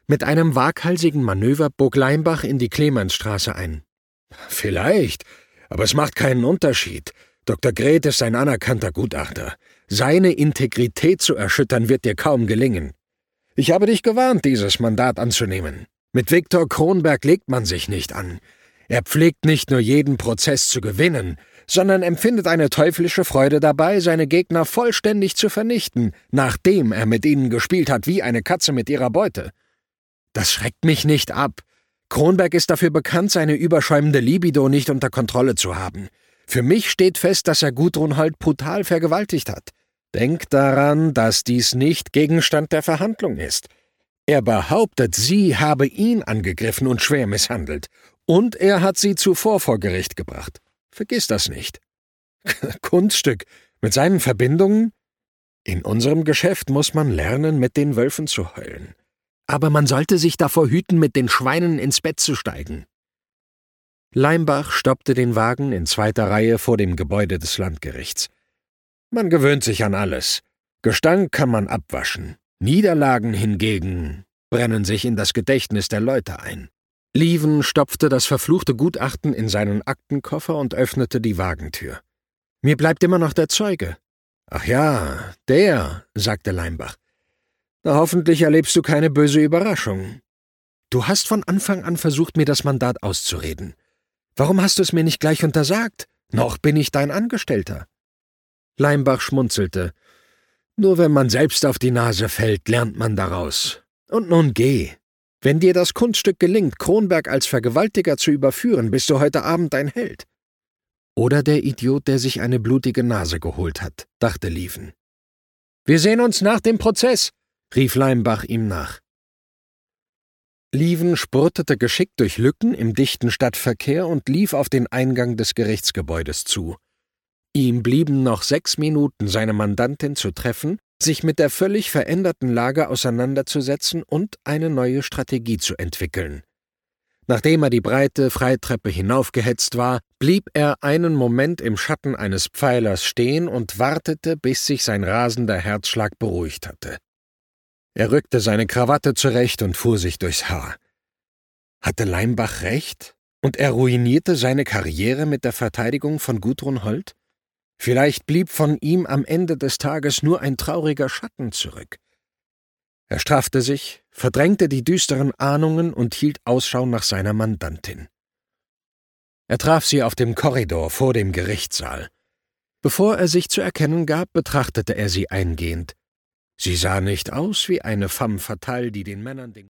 Mit einem waghalsigen Manöver bog Leimbach in die Clemensstraße ein. »Vielleicht, aber es macht keinen Unterschied. Dr. Greth ist ein anerkannter Gutachter. Seine Integrität zu erschüttern wird dir kaum gelingen. Ich habe dich gewarnt, dieses Mandat anzunehmen. Mit Viktor Kronberg legt man sich nicht an. Er pflegt nicht nur jeden Prozess zu gewinnen, sondern empfindet eine teuflische Freude dabei, seine Gegner vollständig zu vernichten, nachdem er mit ihnen gespielt hat wie eine Katze mit ihrer Beute. Das schreckt mich nicht ab. Kronberg ist dafür bekannt, seine überschäumende Libido nicht unter Kontrolle zu haben. Für mich steht fest, dass er Gudrun Holt brutal vergewaltigt hat. Denk daran, dass dies nicht Gegenstand der Verhandlung ist. Er behauptet, sie habe ihn angegriffen und schwer misshandelt. Und er hat sie zuvor vor Gericht gebracht. Vergiss das nicht. Kunststück. Mit seinen Verbindungen? In unserem Geschäft muss man lernen, mit den Wölfen zu heulen. Aber man sollte sich davor hüten, mit den Schweinen ins Bett zu steigen. Leimbach stoppte den Wagen in zweiter Reihe vor dem Gebäude des Landgerichts. Man gewöhnt sich an alles. Gestank kann man abwaschen. Niederlagen hingegen brennen sich in das Gedächtnis der Leute ein. Lieven stopfte das verfluchte Gutachten in seinen Aktenkoffer und öffnete die Wagentür. »Mir bleibt immer noch der Zeuge.« »Ach ja, der«, sagte Leimbach. »Na, hoffentlich erlebst du keine böse Überraschung. Du hast von Anfang an versucht, mir das Mandat auszureden. Warum hast du es mir nicht gleich untersagt? Noch bin ich dein Angestellter.« Leimbach schmunzelte. »Nur wenn man selbst auf die Nase fällt, lernt man daraus. Und nun geh. Wenn dir das Kunststück gelingt, Kronberg als Vergewaltiger zu überführen, bist du heute Abend ein Held.« »Oder der Idiot, der sich eine blutige Nase geholt hat«, dachte Lieven. »Wir sehen uns nach dem Prozess«, rief Leimbach ihm nach. Lieven spurtete geschickt durch Lücken im dichten Stadtverkehr und lief auf den Eingang des Gerichtsgebäudes zu. Ihm blieben noch 6 Minuten, seine Mandantin zu treffen, sich mit der völlig veränderten Lage auseinanderzusetzen und eine neue Strategie zu entwickeln. Nachdem er die breite Freitreppe hinaufgehetzt war, blieb er einen Moment im Schatten eines Pfeilers stehen und wartete, bis sich sein rasender Herzschlag beruhigt hatte. Er rückte seine Krawatte zurecht und fuhr sich durchs Haar. Hatte Leimbach recht? Und er ruinierte seine Karriere mit der Verteidigung von Gudrun Holt? Vielleicht blieb von ihm am Ende des Tages nur ein trauriger Schatten zurück. Er straffte sich, verdrängte die düsteren Ahnungen und hielt Ausschau nach seiner Mandantin. Er traf sie auf dem Korridor vor dem Gerichtssaal. Bevor er sich zu erkennen gab, betrachtete er sie eingehend. Sie sah nicht aus wie eine femme fatale, die den Männern den